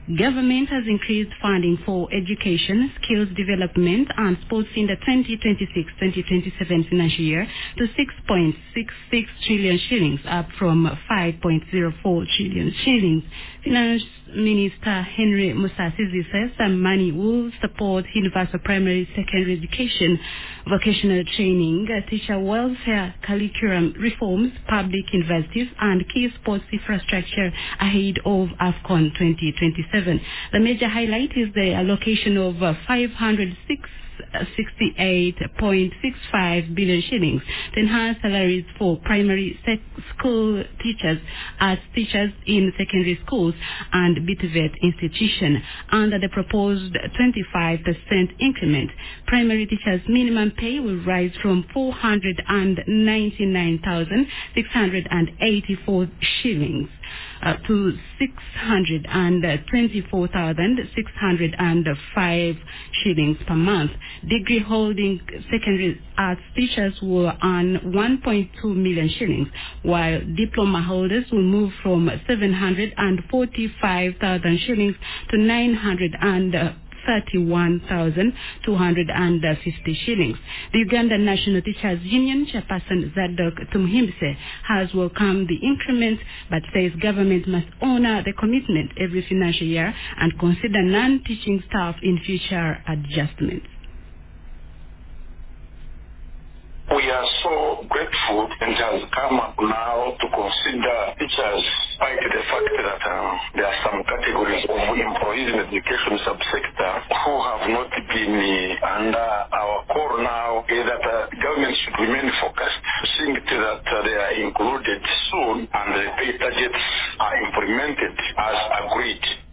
Government has increased funding for education, skills development and sports in the 2026-2027 financial year to 6.66 trillion shillings, up from 5.04 trillion shillings. Finance Minister Henry Musasizi says the money will support universal primary secondary education, vocational training, teacher welfare, curriculum reforms, public universities and key sports infrastructure ahead of AFCON 2027. The major highlight is the allocation of 568.65 billion shillings to enhance salaries for primary school teachers as teachers in secondary schools and BTVET institution. Under the proposed 25% increment, primary teachers' minimum pay will rise from 499,684 shillings to 624,605 shillings per month. Degree holding secondary arts teachers will earn 1.2 million shillings, while diploma holders will move from 745,000 shillings to 931,250 shillings. The Uganda National Teachers Union chairperson Zadok Tumuhimbise has welcomed the increment but says government must honor the commitment every financial year and consider non-teaching staff in future adjustments. We are so grateful and it has come up now to consider teachers, despite the fact that there are some categories of employees in the education subsector who have not been under our call now, that the government should remain focused, seeing that they are included soon and the pay targets are implemented as agreed.